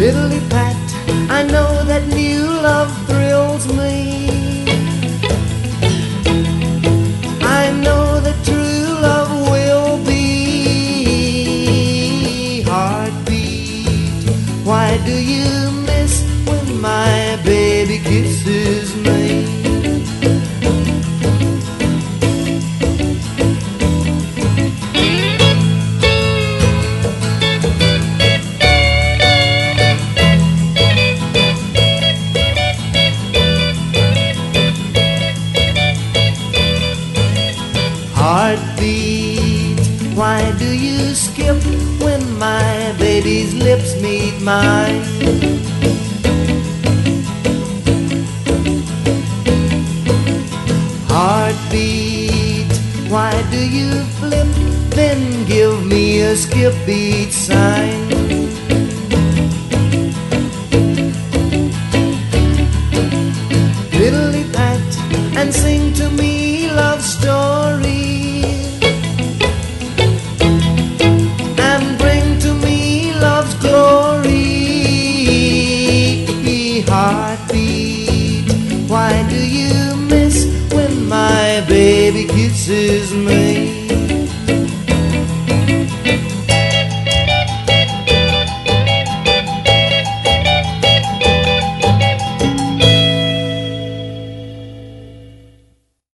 Fiddly pat, I know that new love thrills me. I know that true love will be. Heartbeat, why do you miss when my baby kisses me? Heartbeat, why do you skip when my baby's lips meet mine? Heartbeat, why do you flip, then give me a skip beat sign? Fiddly pat and sing to me love stories, and bring to me love's glory. Heartbeat, why do you miss when my baby kisses me?